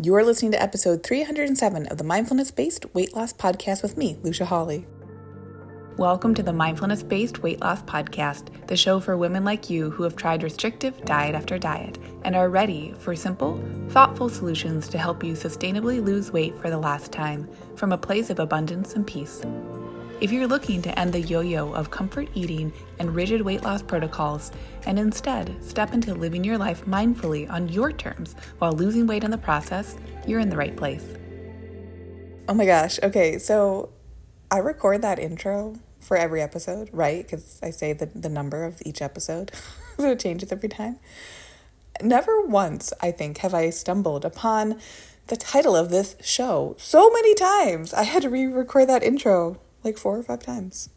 You're listening to episode 307 of the Mindfulness-Based Weight Loss Podcast with me, Lucia Hawley. Welcome to the Mindfulness-Based Weight Loss Podcast, the show for women like you who have tried restrictive diet after diet and are ready for simple, thoughtful solutions to help you sustainably lose weight for the last time from a place of abundance and peace. If you're looking to end the yo-yo of comfort eating and rigid weight loss protocols and instead step into living your life mindfully on your terms while losing weight in the process, you're in the right place. Oh my gosh. Okay, so I record that intro for every episode, right? Because I say the number of each episode, so it changes every time. Never once, I think, have I stumbled upon the title of this show so many times. I had to re-record that intro like 4 or 5 times.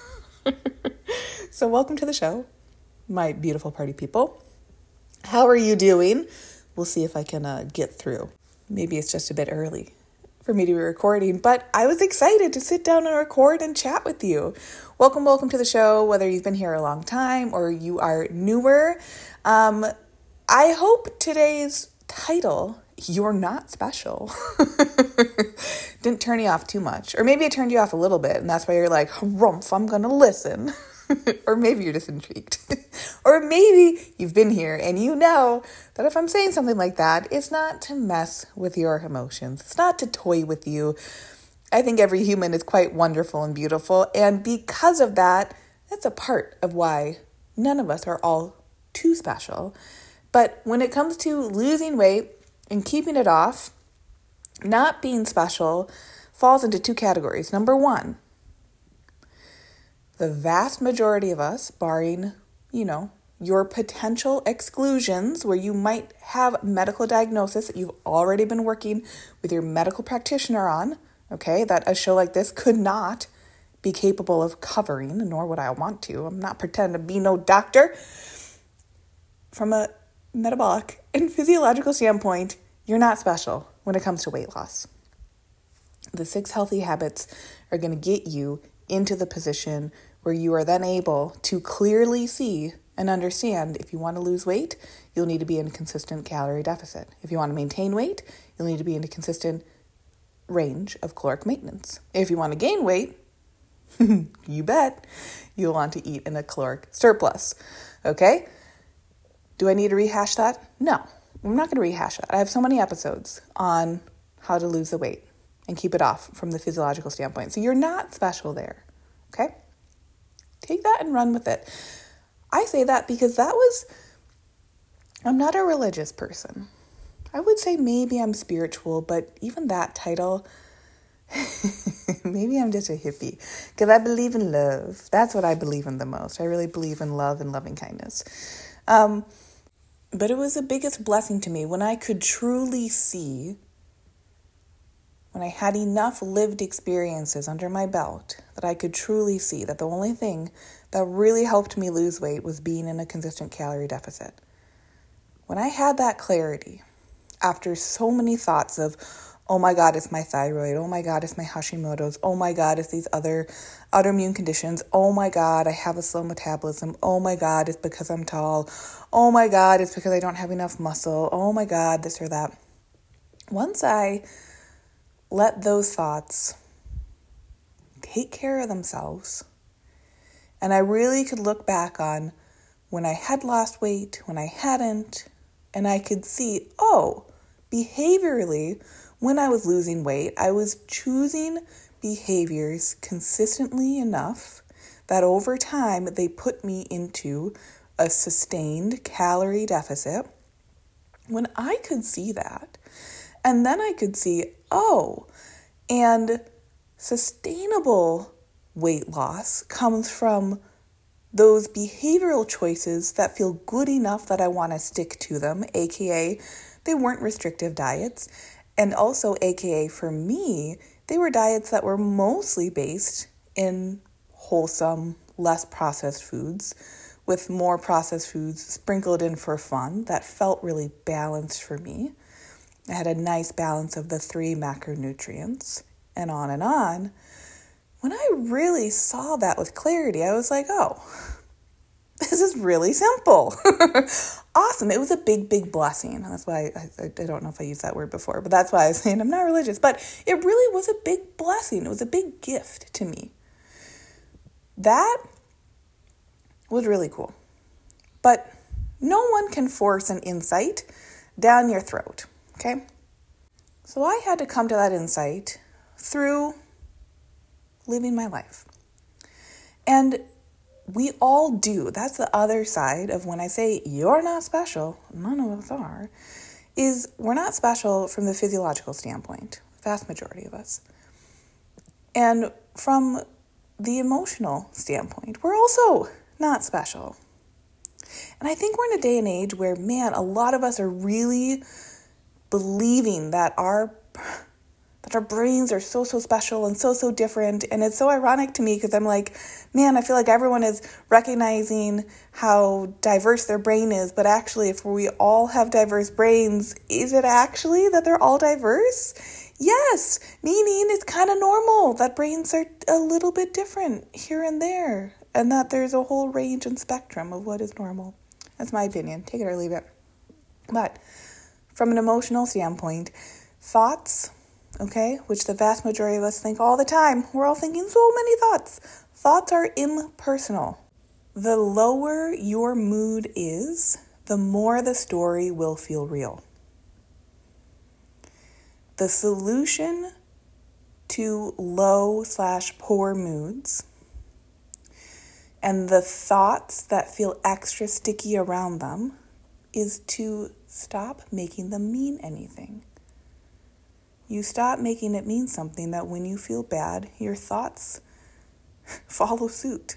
So welcome to the show, my beautiful party people. How are you doing? We'll see if I can get through. Maybe it's just a bit early for me to be recording, but I was excited to sit down and record and chat with you. Welcome to the show, whether you've been here a long time or you are newer. I hope today's title, You're Not Special, didn't turn you off too much. Or maybe it turned you off a little bit, and that's why you're like, harumph, I'm going to listen. Or maybe you're just intrigued. Or maybe you've been here and you know that if I'm saying something like that, it's not to mess with your emotions. It's not to toy with you. I think every human is quite wonderful and beautiful. And because of that, that's a part of why none of us are all too special. But when it comes to losing weight and keeping it off, not being special falls into 2 categories. Number 1, the vast majority of us, barring, your potential exclusions where you might have medical diagnosis that you've already been working with your medical practitioner on, okay, that a show like this could not be capable of covering, nor would I want to. I'm not pretending to be no doctor. From a metabolic and physiological standpoint, you're not special when it comes to weight loss. The 6 healthy habits are going to get you into the position where you are then able to clearly see and understand if you want to lose weight, you'll need to be in a consistent calorie deficit. If you want to maintain weight, you'll need to be in a consistent range of caloric maintenance. If you want to gain weight, you bet you'll want to eat in a caloric surplus. Okay? Do I need to rehash that? No, I'm not going to rehash that. I have so many episodes on how to lose the weight and keep it off from the physiological standpoint. So you're not special there. Okay? Take that and run with it. I say that because I'm not a religious person. I would say maybe I'm spiritual, but even that title, maybe I'm just a hippie because I believe in love. That's what I believe in the most. I really believe in love and loving kindness. But it was the biggest blessing to me when I could truly see, when I had enough lived experiences under my belt, that I could truly see that the only thing that really helped me lose weight was being in a consistent calorie deficit. When I had that clarity, after so many thoughts of, oh my God, it's my thyroid, oh my God, it's my Hashimoto's, oh my God, it's these other autoimmune conditions, oh my God, I have a slow metabolism, oh my God, it's because I'm tall, oh my God, it's because I don't have enough muscle, oh my God, this or that. Once I let those thoughts take care of themselves, and I really could look back on when I had lost weight, when I hadn't, and I could see, behaviorally, when I was losing weight, I was choosing behaviors consistently enough that over time they put me into a sustained calorie deficit. When I could see that, and then I could see, and sustainable weight loss comes from those behavioral choices that feel good enough that I want to stick to them, aka they weren't restrictive diets, and also aka for me, they were diets that were mostly based in wholesome, less processed foods, with more processed foods sprinkled in for fun that felt really balanced for me. I had a nice balance of the 3 macronutrients and on and on. When I really saw that with clarity, I was like, This is really simple. Awesome. It was a big, big blessing. That's why I don't know if I used that word before, but that's why I was saying I'm not religious. But it really was a big blessing. It was a big gift to me. That was really cool. But no one can force an insight down your throat, okay? So I had to come to that insight through living my life. And we all do. That's the other side of when I say you're not special, none of us are, is we're not special from the physiological standpoint, vast majority of us. And from the emotional standpoint, we're also not special. And I think we're in a day and age where, man, a lot of us are really believing that our brains are so special and so different. And it's so ironic to me because I'm like, man, I feel like everyone is recognizing how diverse their brain is. But actually, if we all have diverse brains, is it actually that they're all diverse? Yes, meaning it's kind of normal that brains are a little bit different here and there, and that there's a whole range and spectrum of what is normal. That's my opinion. Take it or leave it. But from an emotional standpoint, thoughts, okay, which the vast majority of us think all the time. We're all thinking so many thoughts. Thoughts are impersonal. The lower your mood is, the more the story will feel real. The solution to low/poor moods and the thoughts that feel extra sticky around them is to stop making them mean anything. You stop making it mean something that when you feel bad, your thoughts follow suit.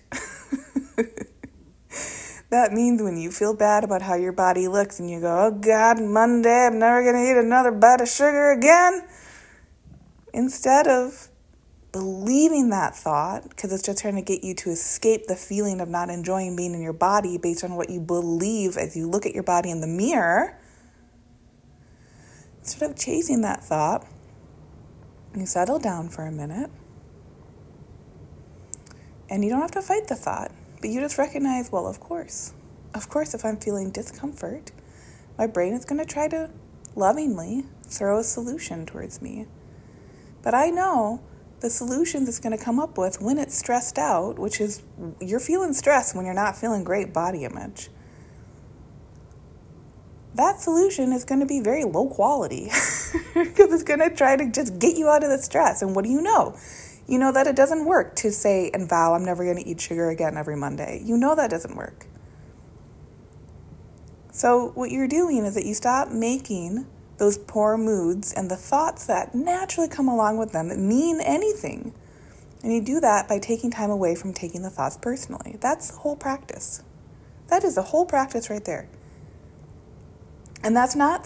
That means when you feel bad about how your body looks and you go, oh God, Monday, I'm never going to eat another bite of sugar again. Instead of believing that thought, because it's just trying to get you to escape the feeling of not enjoying being in your body based on what you believe as you look at your body in the mirror, instead of chasing that thought, you settle down for a minute, and you don't have to fight the thought, but you just recognize, well, of course, if I'm feeling discomfort, my brain is going to try to lovingly throw a solution towards me. But I know the solution that's going to come up with when it's stressed out, which is you're feeling stressed when you're not feeling great body image. That solution is going to be very low quality because it's going to try to just get you out of the stress. And what do you know? You know that it doesn't work to say and vow, I'm never going to eat sugar again every Monday. You know that doesn't work. So what you're doing is that you stop making those poor moods and the thoughts that naturally come along with them that mean anything. And you do that by taking time away from taking the thoughts personally. That's the whole practice. That is the whole practice right there. And that's not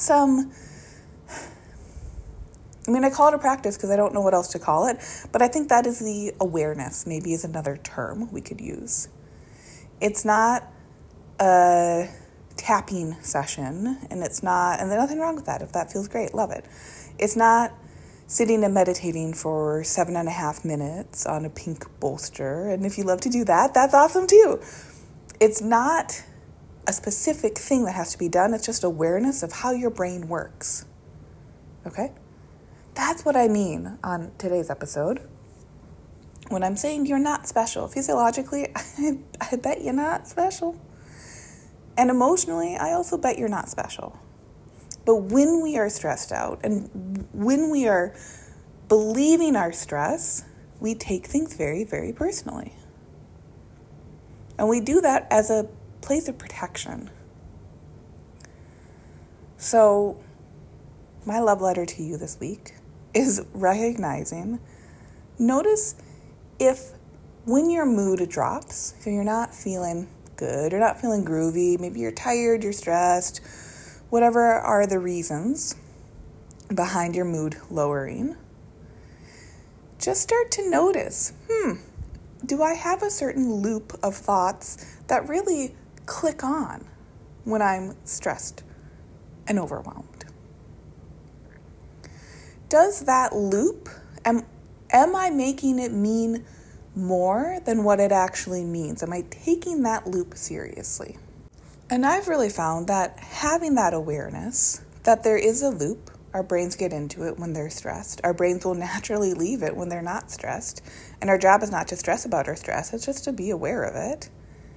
I call it a practice because I don't know what else to call it, but I think that is the awareness, maybe is another term we could use. It's not a tapping session, and there's nothing wrong with that. If that feels great, love it. It's not sitting and meditating for 7.5 minutes on a pink bolster, and if you love to do that, that's awesome too. It's not a specific thing that has to be done. It's just awareness of how your brain works. Okay? That's what I mean on today's episode. When I'm saying you're not special, physiologically, I bet you're not special. And emotionally, I also bet you're not special. But when we are stressed out and when we are believing our stress, we take things very, very personally. And we do that as a place of protection. So, my love letter to you this week is recognizing, notice if when your mood drops, so you're not feeling good, you're not feeling groovy, maybe you're tired, you're stressed, whatever are the reasons behind your mood lowering, just start to notice, do I have a certain loop of thoughts that really click on when I'm stressed and overwhelmed? Does that loop, am I making it mean more than what it actually means? Am I taking that loop seriously? And I've really found that having that awareness that there is a loop, our brains get into it when they're stressed. Our brains will naturally leave it when they're not stressed. And our job is not to stress about our stress, it's just to be aware of it.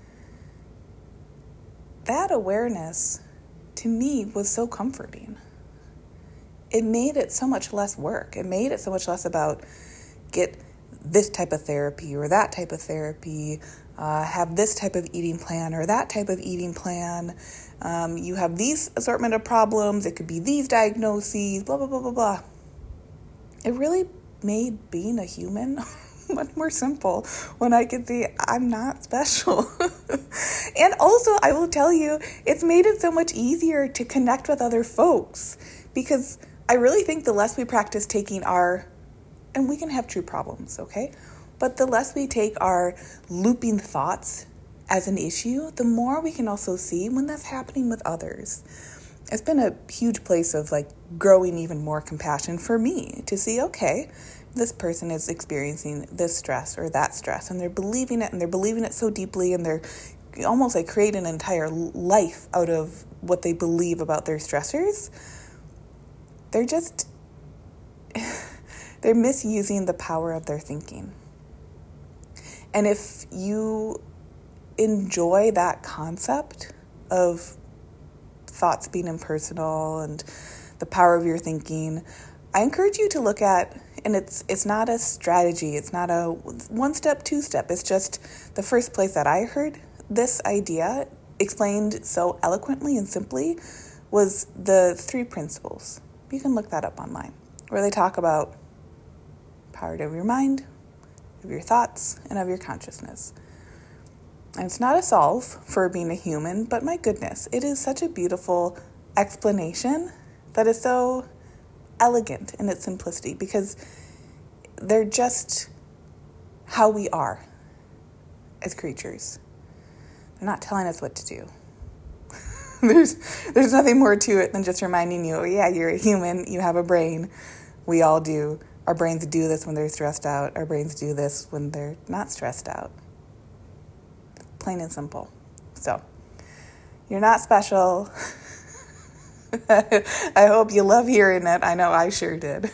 That awareness, to me, was so comforting. It made it so much less work. It made it so much less about get this type of therapy or that type of therapy, have this type of eating plan or that type of eating plan. You have these assortment of problems. It could be these diagnoses, blah, blah, blah, blah, blah. It really made being a human much more simple when I could see I'm not special. And also, I will tell you, it's made it so much easier to connect with other folks, because I really think the less we practice taking and we can have true problems, okay? But the less we take our looping thoughts as an issue, the more we can also see when that's happening with others. It's been a huge place of growing even more compassion for me to see, okay, this person is experiencing this stress or that stress, and they're believing it so deeply, and they're almost create an entire life out of what they believe about their stressors. They're misusing the power of their thinking. And if you enjoy that concept of thoughts being impersonal and the power of your thinking, I encourage you to look at, and it's not a strategy, it's not a 1-step, 2-step, it's just the first place that I heard this idea explained so eloquently and simply was the 3 principles. You can look that up online, where they talk about power of your mind, of your thoughts, and of your consciousness. And it's not a solve for being a human, but my goodness, it is such a beautiful explanation that is so elegant in its simplicity, because they're just how we are as creatures. They're not telling us what to do. There's nothing more to it than just reminding you, oh yeah, you're a human, you have a brain. We all do. Our brains do this when they're stressed out. Our brains do this when they're not stressed out. Plain and simple. So, you're not special. I hope you love hearing it. I know I sure did.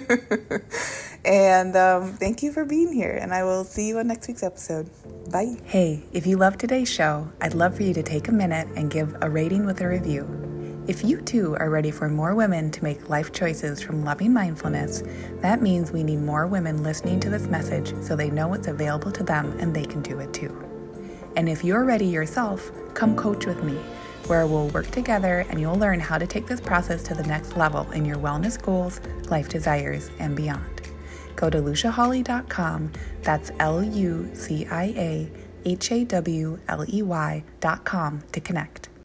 And thank you for being here, and I will see you on next week's episode. Bye. Hey, if you loved today's show, I'd love for you to take a minute and give a rating with a review. If you too are ready for more women to make life choices from loving mindfulness, that means we need more women listening to this message so they know it's available to them and they can do it too. And if you're ready yourself, come coach with me, where we'll work together and you'll learn how to take this process to the next level in your wellness goals, life desires, and beyond. Go to LuciaHawley.com, that's LuciaHawley.com to connect.